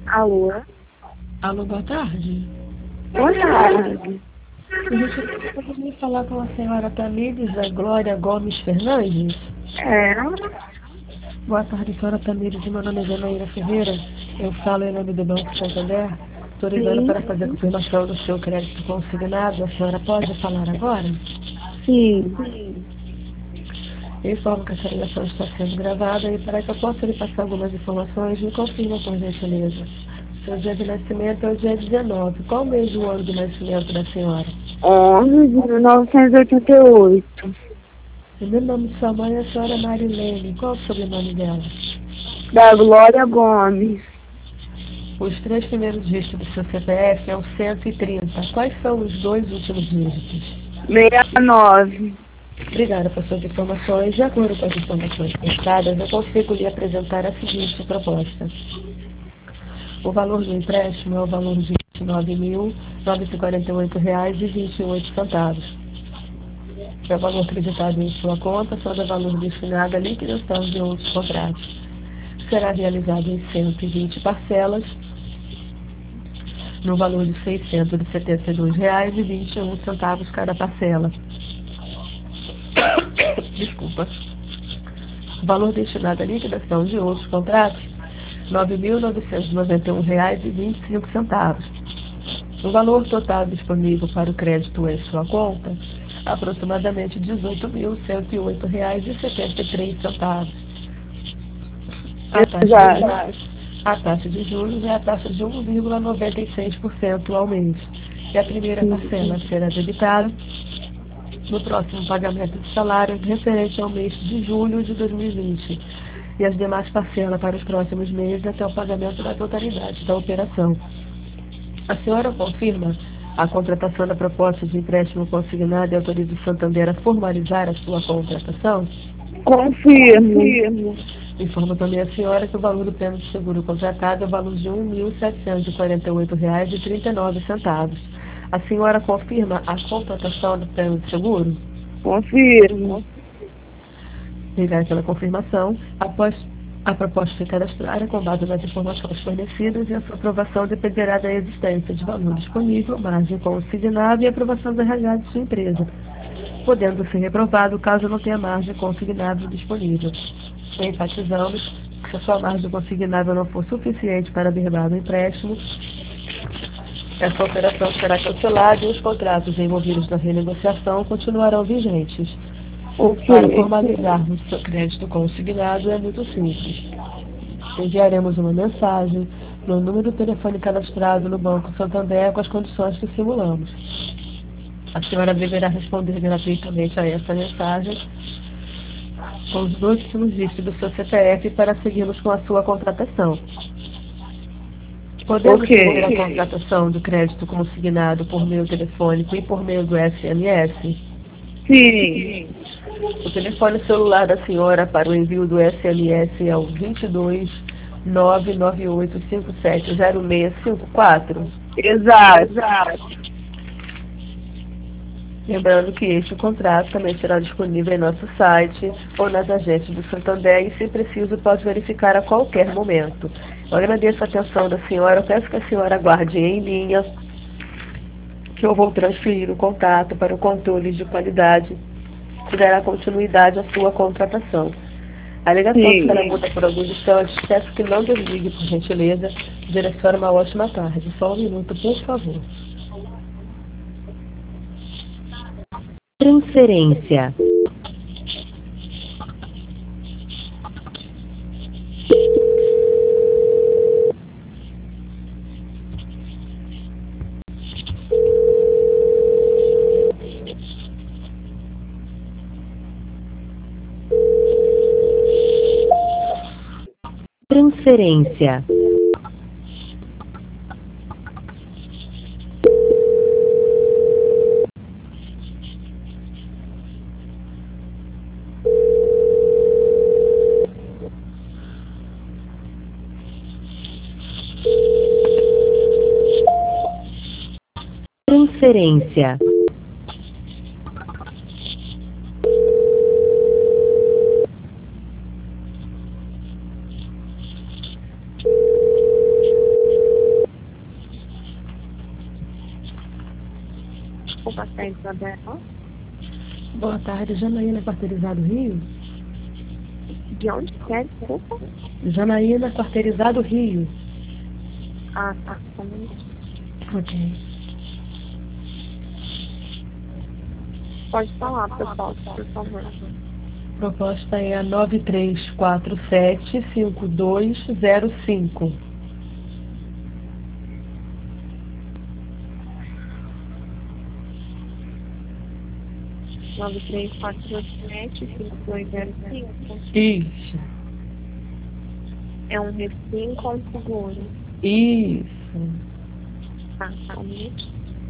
Alô? Alô, boa tarde. Boa tarde. Eu poderia falar com a senhora Tamires Glória Gomes Fernandes? É, Boa tarde, senhora Tamires. Meu nome é Janaína Ferreira. Eu falo em nome do Banco Santander. Estou ligando sim, para fazer a confirmação do seu crédito consignado. A senhora pode falar agora? sim. Eu informo que essa ligação está sendo gravada e para que eu possa lhe passar algumas informações, me confirma por gentileza. Seu dia de nascimento é o dia 19. Qual mês do ano de nascimento da senhora? 11 de 1988. Primeiro nome de sua mãe é a senhora Marilene. Qual é o sobrenome dela? Da Glória Gomes. Os três primeiros dígitos do seu CPF é o 130. Quais são os dois últimos dígitos? 69. Obrigada por suas informações. De acordo com as informações prestadas, eu consigo lhe apresentar a seguinte proposta. O valor do empréstimo é o valor de R$ 29.948,28. É o valor creditado em sua conta sobre o valor destinado à liquidação de outros contratos. Será realizado em 120 parcelas, no valor de R$ 672,21 cada parcela. Desculpa. O valor destinado à liquidação de outros contratos, R$ 9.991,25. O valor total disponível para o crédito em sua conta, aproximadamente R$ 18.108,73. A taxa de Exato. juros, a taxa de juros é a taxa de 1,96% ao mês. E a primeira Sim. parcela será debitada no próximo pagamento de salário referente ao mês de julho de 2020 e as demais parcelas para os próximos meses até o pagamento da totalidade da operação. A senhora confirma a contratação da proposta de empréstimo consignado e autoriza o Santander a formalizar a sua contratação? Confirmo. Informo também a senhora que o valor do plano de seguro contratado é o valor de R$ 1.748,39. A senhora confirma a contratação do plano de seguro? Confirmo. Obrigada pela confirmação. Após a proposta ser cadastrada, com base nas informações fornecidas e a sua aprovação dependerá da existência de valor disponível, margem consignada e aprovação da RH de sua empresa, podendo ser reprovado caso não tenha margem consignável disponível. Enfatizamos que se a sua margem consignável não for suficiente para aberbar o empréstimo, essa operação será cancelada e os contratos envolvidos na renegociação continuarão vigentes. Ok. Para formalizarmos seu crédito consignado é muito simples. Enviaremos uma mensagem no número do telefone cadastrado no Banco Santander com as condições que simulamos. A senhora deverá responder gratuitamente a essa mensagem com os dois últimos dígitos do seu CPF para seguirmos com a sua contratação. Podemos fazer a Ok. contratação do crédito consignado por meio telefônico e por meio do SMS? Sim. O telefone celular da senhora para o envio do SMS é o 22 998570654. Exato. Lembrando que este contrato também será disponível em nosso site ou nas agências do Santander e, se preciso, pode verificar a qualquer momento. Eu agradeço a atenção da senhora. Eu peço que a senhora aguarde em linha, que eu vou transferir o contato para o controle de qualidade que dará continuidade à sua contratação. A ligação Sim. ficará muda por alguns instantes. Peço que não desligue, por gentileza. Desejo a senhora uma ótima tarde. Só um minuto, por favor. Transferência. Transferência. Transferência. Boa tarde, Isabela. Boa tarde, Janaína Quarteirizado Rio. De onde que é? Desculpa. Janaína Quarteirizado Rio. Ah, tá. Só um minutinho. Ok. Pode falar, pessoal, por favor. Proposta é a 93475205. 9347-5205. Isso. É um refém com seguro. Isso. Tá, só um minutinho.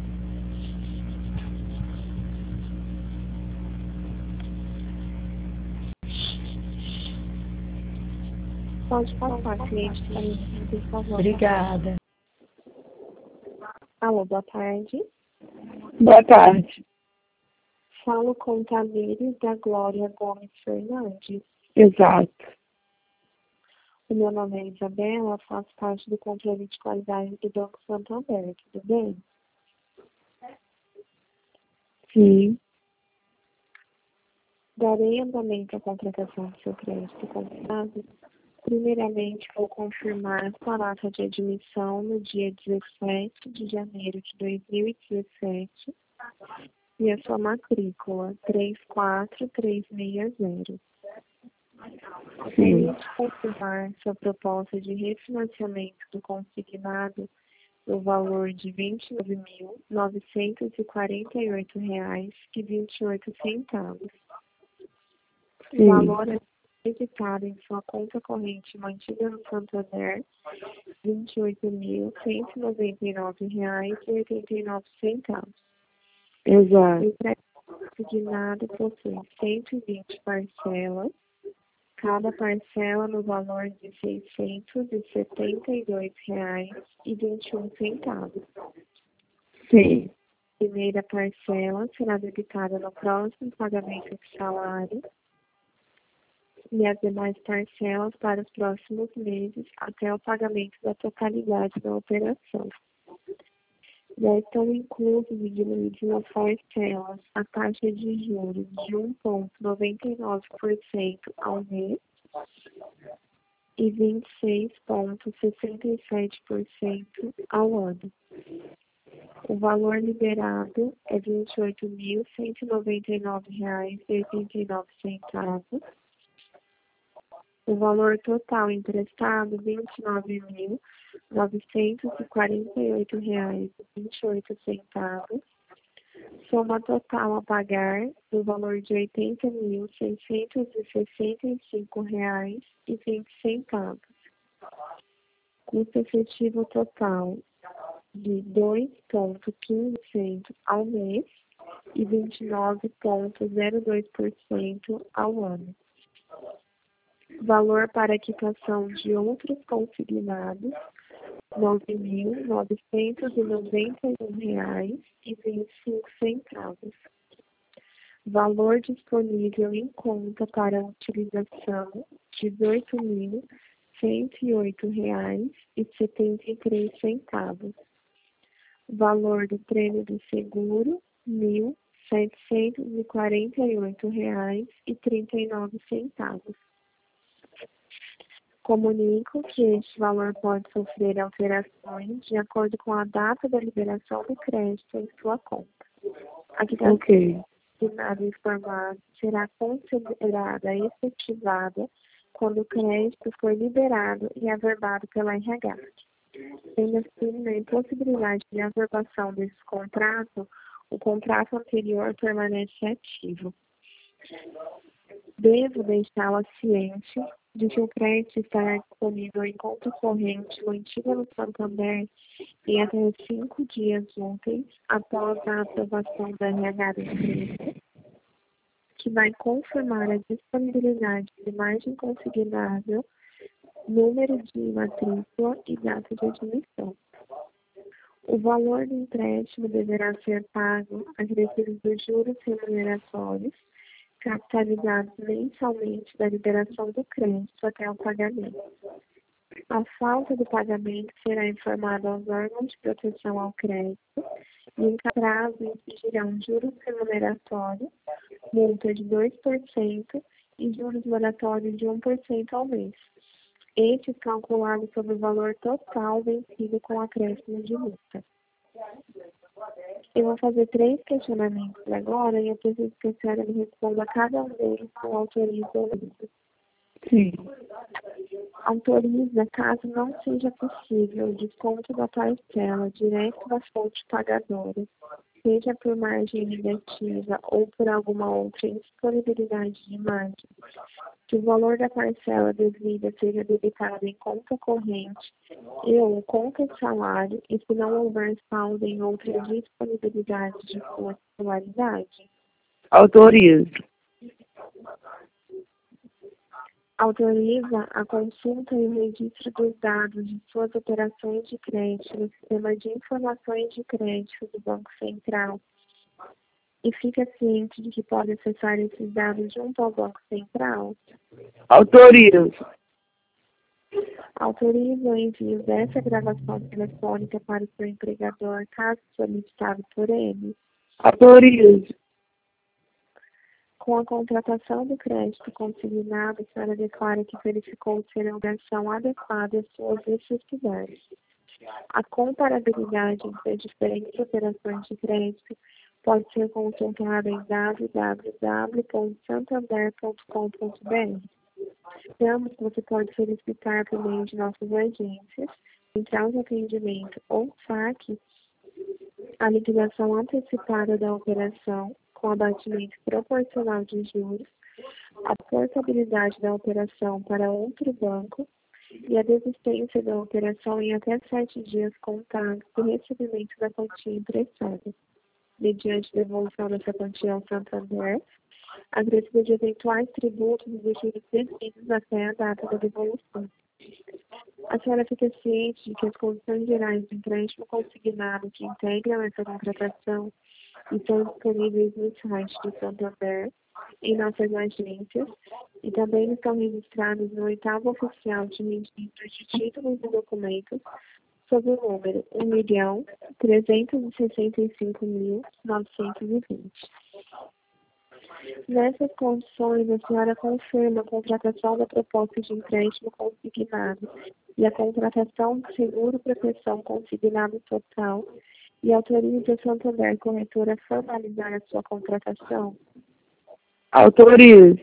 Pode passar, cliente, por favor. Obrigada. Alô, boa tarde. Boa tarde. Falo com Tamires da Glória Gomes Fernandes. Exato. O meu nome é Isabela, faço parte do controle de qualidade do Banco Santander, tudo bem? Sim. Darei andamento à contratação do seu crédito comprado. Primeiramente, vou confirmar a sua data de admissão no dia 17 de janeiro de 2017 e a sua matrícula 34360. Sim. Gostaria de confirmar sua proposta de refinanciamento do consignado no valor de R$ 29.948,28. O Sim. valor é depositado em sua conta corrente mantida no Santander, R$ 28.199,89. Exato. O crédito consignado possui 120 parcelas, cada parcela no valor de R$ 672,21. Sim. A primeira parcela será debitada no próximo pagamento de salário e as demais parcelas para os próximos meses até o pagamento da totalidade da operação. Já estão inclusos e diminuídos nas parcelas a taxa de juros de 1,99% ao mês e 26,67% ao ano. O valor liberado é R$ 28.199,89. O valor total emprestado, R$ 29.948,28. Soma total a pagar do valor de R$ 80.665,20. Custo efetivo total de 2,15% ao mês e 29,02% ao ano. Valor para quitação de outros consignados, R$ 9.991,25. Valor disponível em conta para utilização, R$ 18.108,73. Valor do prêmio do seguro, R$ 1.748,39. Comunico que este valor pode sofrer alterações de acordo com a data da liberação do crédito em sua conta. A quitação consignada informada será considerada efetivada quando o crédito for liberado e averbado pela RH. Sendo assim, na impossibilidade de averbação desse contrato, o contrato anterior permanece ativo. Devo deixá-la ciente de que o crédito estará disponível em conta corrente mantida no Santander em até 5 dias úteis após a aprovação da RH da empresa, que vai confirmar a disponibilidade de margem consignável, número de matrícula e data de admissão. O valor do empréstimo deverá ser pago acrescidos dos juros remuneratórios, capitalizados mensalmente da liberação do crédito até o pagamento. A falta do pagamento será informada aos órgãos de proteção ao crédito E em cada prazo incidirão juros remuneratórios, multa de 2% e juros moratórios de 1% ao mês. Estes calculados sobre o valor total vencido com acréscimo de multa. Eu vou fazer 3 questionamentos agora e eu preciso que a senhora me responda a cada um deles com autoriza ou não. Sim. Autoriza caso não seja possível o desconto da parcela direto da fonte pagadora, seja por margem negativa ou por alguma outra indisponibilidade de margem, que o valor da parcela devida seja debitado em conta corrente e ou conta de salário e se não houver saldo em outra disponibilidade de sua titularidade. Autorizo. Autoriza a consulta e o registro dos dados de suas operações de crédito no sistema de informações de crédito do Banco Central e fica ciente de que pode acessar esses dados junto ao Banco Central. Autorizo. Autoriza o envio dessa gravação telefônica para o seu empregador, caso solicitado por ele. Autorizo. Com a contratação do crédito consignado, a senhora declara que verificou ser a obrigação adequada às suas necessidades. A comparabilidade entre diferentes operações de crédito pode ser consultada em www.santander.com.br. Lembramos que você pode solicitar por meio de nossas agências, central de atendimento ou saque, a liquidação antecipada da operação com abatimento proporcional de juros, a portabilidade da operação para outro banco e a desistência da operação em até 7 dias contados do recebimento da quantia emprestada, mediante devolução dessa quantia ao Santander, acrescida de eventuais tributos e juros devidos até a data da devolução. A senhora fica ciente de que as condições gerais do empréstimo consignado que integram essa contratação estão disponíveis no site do Santander, em nossas agências, e também estão registrados no 8º oficial de registro de títulos e documentos, sob o número 1.365.920. Nessas condições, a senhora confirma a contratação da proposta de empréstimo consignado e a contratação do seguro proteção consignado total e autoriza a Santander Corretora a formalizar a sua contratação? Autorizo.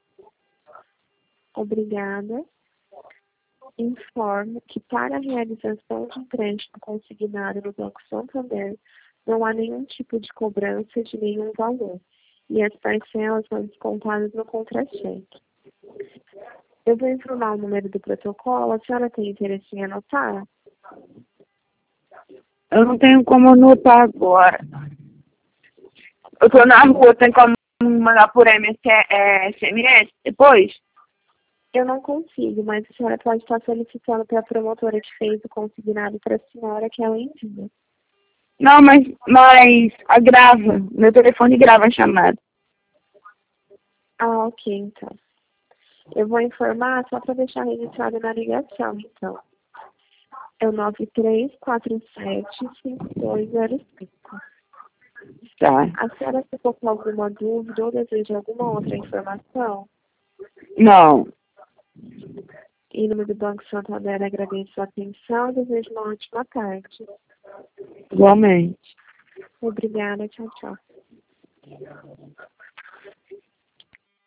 Obrigada. Informo que para a realização de empréstimo consignado no Banco Santander não há nenhum tipo de cobrança de nenhum valor e as parcelas são descontadas no contra-cheque. Eu vou informar o número do protocolo. A senhora tem interesse em anotar? Eu não tenho como anotar agora. Eu tô na rua, tem como mandar por SMS depois? Eu não consigo, mas a senhora pode estar solicitando para a promotora que fez o consignado para a senhora que ela envia. Não, mas grava. Meu telefone grava a chamada. Ah, ok, então. Eu vou informar só para deixar registrado na ligação, então. É o 9347-5205. Tá. A senhora ficou com alguma dúvida ou deseja alguma outra informação? Não. Em nome do Banco Santander, agradeço a atenção e desejo uma ótima tarde. Igualmente. Obrigada, tchau, tchau.